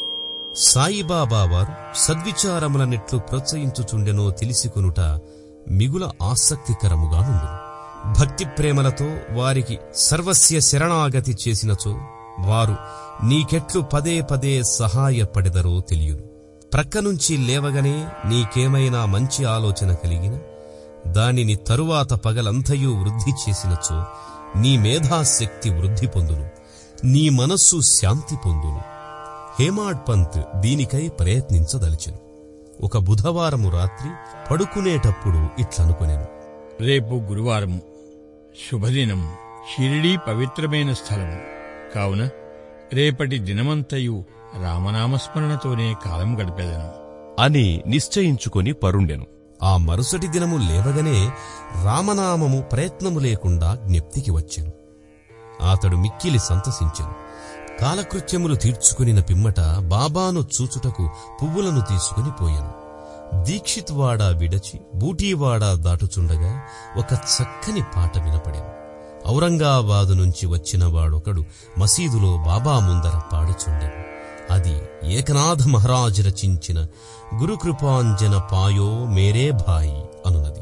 సాయిబాబా వారు సద్విచారములనెట్లు ప్రోత్సహించుచుండెనో తెలిసికొనుట మిగుల ఆసక్తికరముగా నుండును. భక్తి ప్రేమలతో వారికి సర్వస్య శరణాగతి చేసినచో వారు నీకెట్లు పదే పదే సహాయపడెదరో తెలియను. ప్రక్కనుంచి లేవగనే నీకేమైనా మంచి ఆలోచన కలిగిన దానిని తరువాత పగలంతయూ వృద్ధి చేసినచో నీ మేధాశక్తి వృద్ధి పొందును, నీ మనస్సు శాంతి పొందును. హేమాడ్ పంత్ దీనికై ప్రయత్నించదలిచెను. ఒక బుధవారము రాత్రి పడుకునేటప్పుడు ఇట్లనుకొనెను. రేపు గురువారము, శుభదినం, షిరిడీ పవిత్రమైన స్థలము కావున రేపటి దినమంతయు రామనామస్మరణతోనే కాలం గడిపెదను అని నిశ్చయించుకొని పరుండెను. ఆ మరుసటి దినము లేవగనే రామనామము ప్రయత్నము లేకుండా జ్ఞప్తికి వచ్చెను. అతడు మిక్కిలి సంతసించెను. కాలకృత్యములు తీర్చుకునిన పిమ్మట బాబాను చూచుటకు పువ్వులను తీసుకుని పోయెను. దీక్షిత్వాడ విడచి బూటీవాడ దాటుచుండగా ఒక చక్కని పాట వినపడెను. ఔరంగాబాదు నుంచి వచ్చిన వాడొకడు మసీదులో బాబా ముందర పాడుచుండెను. అది ఏకనాథ మహారాజు రచించిన గురుకృపాంజన పాయో మేరే భాయి అనునది.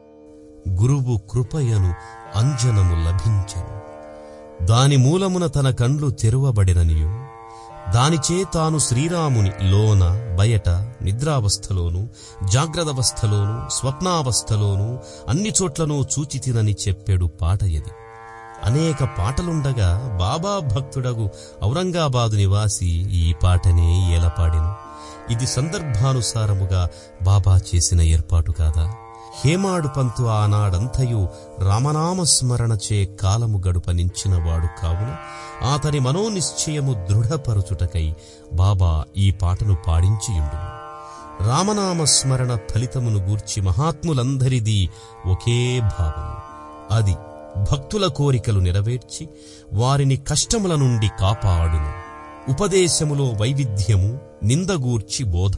గురువు కృపయను అంజనము లభించెను. దాని మూలమున తన కండ్లు తెరువబడిననియు దానిచే తాను శ్రీరాముని లోన బయట నిద్రావస్థలోనూ జాగ్రత్తవస్థలోనూ స్వప్నావస్థలోనూ అన్ని చోట్లనూ చూచితినని చెప్పెడు పాట ఇది. అనేక పాటలుండగా బాబా భక్తుడగు ఔరంగాబాదు నివాసి ఈ పాటనే ఏలపాడెను. ఇది సందర్భానుసారముగా బాబా చేసిన ఏర్పాటు కాదా? హేమాడు పంతు ఆనాడంతయు రామనామస్మరణచే కాలము గడుపనించినవాడు కావున అతని మనోనిశ్చయము దృఢపరచుటకై బాబా ఈ పాటను పాడించియుండును. రామనామస్మరణ ఫలితమును గూర్చి మహాత్ములందరిదీ ఒకే భావము. అది భక్తుల కోరికలు నెరవేర్చి వారిని కష్టముల నుండి కాపాడును. ఉపదేశములో వైవిధ్యము, నిందగూర్చి బోధ.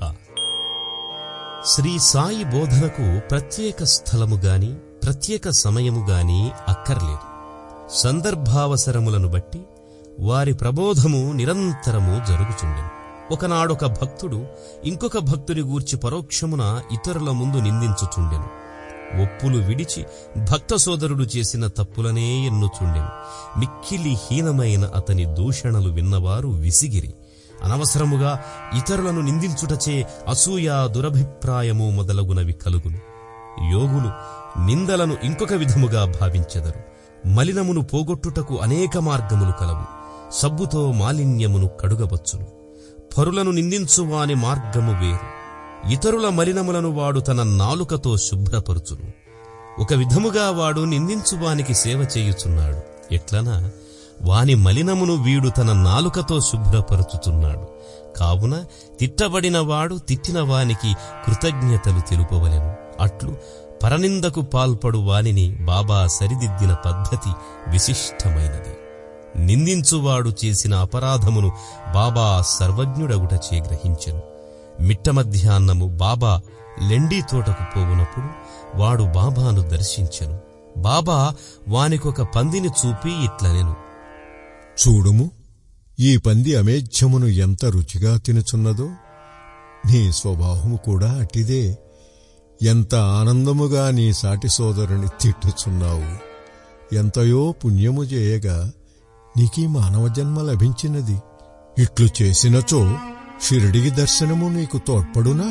శ్రీ సాయి బోధనకు ప్రత్యేక స్థలముగాని ప్రత్యేక సమయముగాని అక్కర్లేదు. సందర్భావసరములను బట్టి వారి ప్రబోధము నిరంతరము జరుగుచుండెను. ఒకనాడొక భక్తుడు ఇంకొక భక్తుని గూర్చి పరోక్షమున ఇతరుల ముందు నిందించుచుండెను. ఒప్పులు విడిచి భక్త సోదరుడు చేసిన తప్పులనే ఎన్నుచుండెను. మిక్కిలి హీనమైన అతని దూషణలు విన్నవారు విసిగిరి. అనవసరముగా ఇతరులను నిందించుటచే అసూయ, దురభిప్రాయము మొదలగునవి కలుగును. యోగులు నిందలను ఇంకొక విధముగా భావించెదరు. మలినమును పోగొట్టుటకు అనేక మార్గములు కలవు. సబ్బుతో మాలిన్యమును కడుగవచ్చును. పరులను నిందించువాని మార్గము వేరు. ఇతరుల మలినములను వాడు తన నాలుకతో శుభ్రపరుచును. ఒక విధముగా వాడు నిందించువానికి సేవ చేయుచున్నాడు. ఎట్లనా వాని మలినమును వీడు తన నాలుకతో శుభ్రపరుచుచున్నాడు. కావున తిట్టబడినవాడు తిట్టిన వానికి కృతజ్ఞతలు తెలుపవలెను. అట్లు పరనిందకు పాల్పడు వానిని బాబా సరిదిద్దిన పద్ధతి విశిష్టమైనది. నిందించువాడు చేసిన అపరాధమును బాబా సర్వజ్ఞుడగుటచే గ్రహించెను. మిట్ట మధ్యాహ్నము బాబా లెండీ తోటకు పోవునప్పుడు వాడు బాబాను దర్శించెను. బాబా వానికొక పందిని చూపి ఇట్లనెను, చూడుము, ఈ పంది అమేధ్యమును ఎంత రుచిగా తినుచున్నదో. నీ స్వభావము కూడా అటిదే. ఎంత ఆనందముగా నీ సాటి సోదరుని తిట్టుచున్నావు. ఎంతయో పుణ్యము చేయగా నీకీ మానవ జన్మ లభించినది. ఇట్లు చేసినచో షిరిడికి దర్శనము నీకు తోడ్పడునా?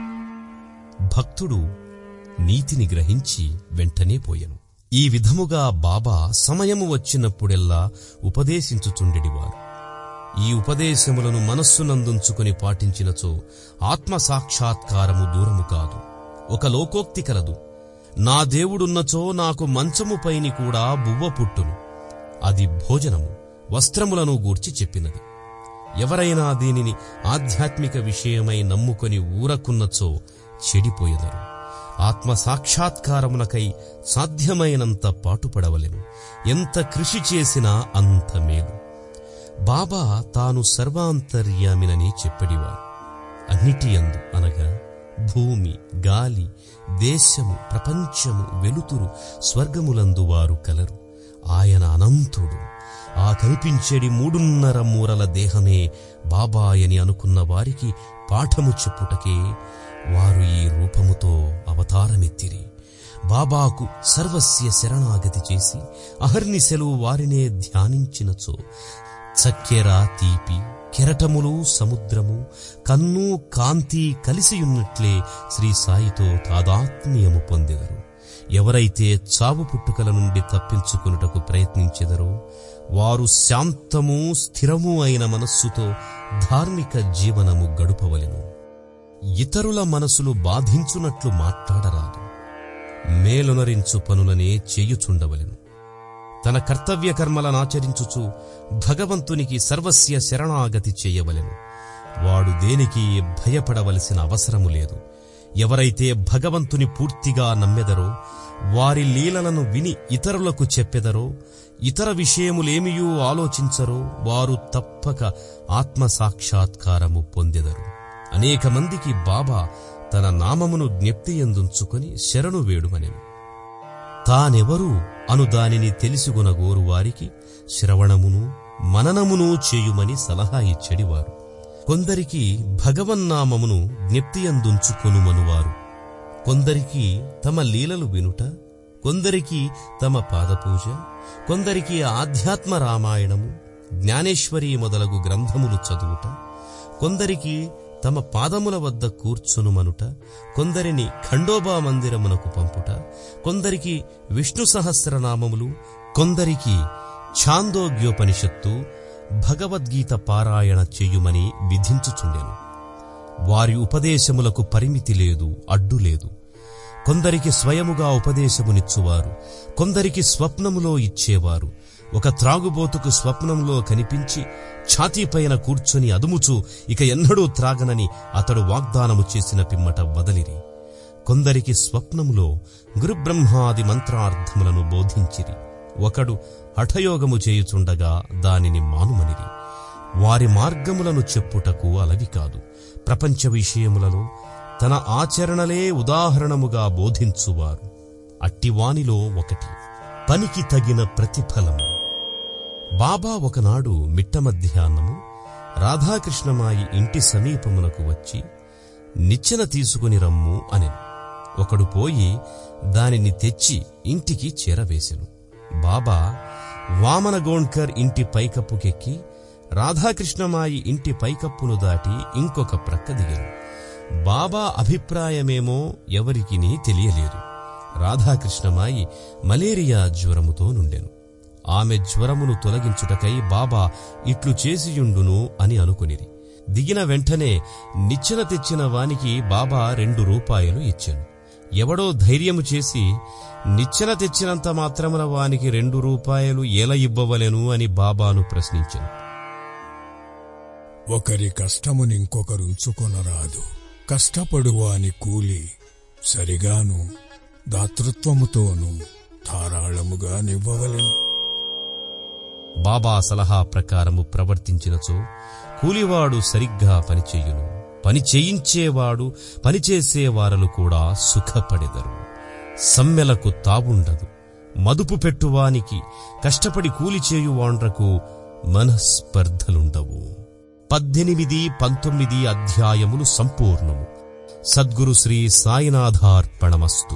భక్తుడు నీతిని గ్రహించి వెంటనే పోయెను. ఈ విధముగా బాబా సమయము వచ్చినప్పుడెల్లా ఉపదేశించుచుండెడివారు. ఈ ఉపదేశములను మనస్సునందుంచుకుని పాటించినచో ఆత్మసాక్షాత్కారము దూరము కాదు. ఒక లోకోక్తి కలదు, నా దేవుడున్నచో నాకు మంచముపైని కూడా బువ్వ పుట్టును. అది భోజనము, వస్త్రములను గూర్చి చెప్పినది. ఎవరైనా దీనిని ఆధ్యాత్మిక విషయమై నమ్ముకొని ఊరకున్నచో చెడిపోయెదరు. ఆత్మసాక్షాత్కారమునకై సాధ్యమైనంత పాటుపడవలెను. ఎంత కృషి చేసినా అంత మేలు. బాబా తాను సర్వాంతర్యామినని చెప్పడివారు. అన్నిటి యందు అనగా భూమి, గాలి, దేశము, ప్రపంచము, వెలుతురు, స్వర్గములందు వారు కలరు. ఆయన అనంతుడు. ఆ కనిపించేడి మూడున్నర మూరల దేహమే బాబాయని అనుకున్న వారికి పాఠము చెప్పుటకే వారు ఈ రూపముతో అవతారమెత్తిరి. బాబాకు సర్వస్య శరణాగతి చేసి అహర్నిశలు వారినే ధ్యానించినచో చక్కెర, తీపి, కెరటములు, సముద్రము, కన్ను, కాంతి కలిసియున్నట్లే శ్రీ సాయితో తాదాత్మ్యము పొందెదరు. ఎవరైతే చావు పుట్టుకల నుండి తప్పించుకొనుటకు ప్రయత్నించెదరో వారు శాంతము, స్థిరము అయిన మనస్సుతో ధార్మిక జీవనము గడుపవలెను. ఇతరుల మనసులు బాధించునట్లు మాట్లాడరాదు. మేలునరించు పనులనే చేయుచుండవలెను. తన కర్తవ్య కర్మలనాచరించుచు భగవంతునికి సర్వస్య శరణాగతి చేయవలెను. వాడు దేనికి భయపడవలసిన అవసరము లేదు. ఎవరైతే భగవంతుని పూర్తిగా నమ్మెదరో, వారి లీలలను విని ఇతరులకు చెప్పెదరో, ఇతర విషయములేమియూ ఆలోచించరో, వారు తప్పక ఆత్మసాక్షాత్కారము పొందెదరు. అనేక మందికి బాబా తన నామమును జ్ఞప్తియందుంచుకొని శరణు వేడుమనెను. తానెవరు అను దానిని తెలిసిగొనగోరు వారికి శ్రవణమును మననమును చేయుమని సలహా ఇచ్చెడివారు. కొందరికి భగవన్నామమును జ్ఞప్తియందుంచుకొనుమనువారు, కొందరికి తమ లీలలు వినుట, కొందరికి తమ పాదపూజ, కొందరికి ఆధ్యాత్మ రామాయణము, జ్ఞానేశ్వరి మొదలగు గ్రంథములు చదువుట, కొందరికి తమ పాదముల వద్ద కూర్చునుమనుట, కొందరిని ఖండోబా మందిరమునకు పంపుట, కొందరికి విష్ణు సహస్రనామములు, కొందరికి ఛాందోగ్యోపనిషత్తు, భగవద్గీత పారాయణ చెయ్యుమని విధించుచుండెను. వారి ఉపదేశములకు పరిమితి లేదు, అడ్డు లేదు. కొందరికి స్వయముగా ఉపదేశమునిచ్చువారు, కొందరికి స్వప్నములో ఇచ్చేవారు. ఒక త్రాగుబోతుకు స్వప్నంలో కనిపించి ఛాతీపైన కూర్చొని అదుముచూ ఇక ఎన్నడూ త్రాగనని అతడు వాగ్దానము చేసిన పిమ్మట వదలిరి. కొందరికి స్వప్నములో గురుబ్రహ్మాది మంత్రార్థములను బోధించిరి. ఒకడు హఠయోగము చేయుచుండగా దానిని మానుమనిరి. వారి మార్గములను చెప్పుటకు అలవి కాదు. ప్రపంచ విషయములలో తన ఆచరణలే ఉదాహరణముగా బోధించువారు. అట్టివానిలో ఒకటి పనికి తగిన ప్రతిఫలము. బాబా ఒకనాడు మిట్ట మధ్యాహ్నము రాధాకృష్ణమాయి ఇంటి సమీపమునకు వచ్చి నిచ్చెన తీసుకుని రమ్ము అనెను. ఒకడు పోయి దానిని తెచ్చి ఇంటికి చేరవేశెను. బాబా వామనగోండ్కర్ ఇంటి పైకప్పుకెక్కి రాధాకృష్ణమాయి ఇంటి పైకప్పును దాటి ఇంకొక ప్రక్క దిగెను. బాబా అభిప్రాయమేమో ఎవరికినీ తెలియలేదు. రాధాకృష్ణమాయి మలేరియా జ్వరముతో నుండెను. ఆమె జ్వరమును తొలగించుటకై బాబా ఇట్లు చేసియుండును అని అనుకునిరి. దిగిన వెంటనే నిచ్చెన తెచ్చిన వానికి బాబా రెండు రూపాయలు ఇచ్చెను. ఎవడో ధైర్యము చేసి నిచ్చెన తెచ్చినంత మాత్రమున వానికి రెండు రూపాయలు ఎలా ఇవ్వవలెను అని బాబాను ప్రశ్నించెను. ఒకరి కష్టమునింకొకరు ఉంచుకొనరాదు. కష్టపడువాని కూలి సరిగాను దాతృత్వముతోనూ ధారాళముగా నివ్వవలెను. బాబా సలహా ప్రకారము ప్రవర్తించినచో కూలివాడు సరిగ్గా పనిచేయును, పని చేయించేవాడు పనిచేసేవారలు కూడా సుఖపడెదరు. సమ్మెలకు తావుండదు. మదుపు పెట్టువానికి కష్టపడి కూలి చేయువాండ్రకు మనస్పర్ధలుండవు. పద్దెనిమిది పంతొమ్మిది అధ్యాయములు సంపూర్ణము. సద్గురు శ్రీ సాయినాథార్పణమస్తు.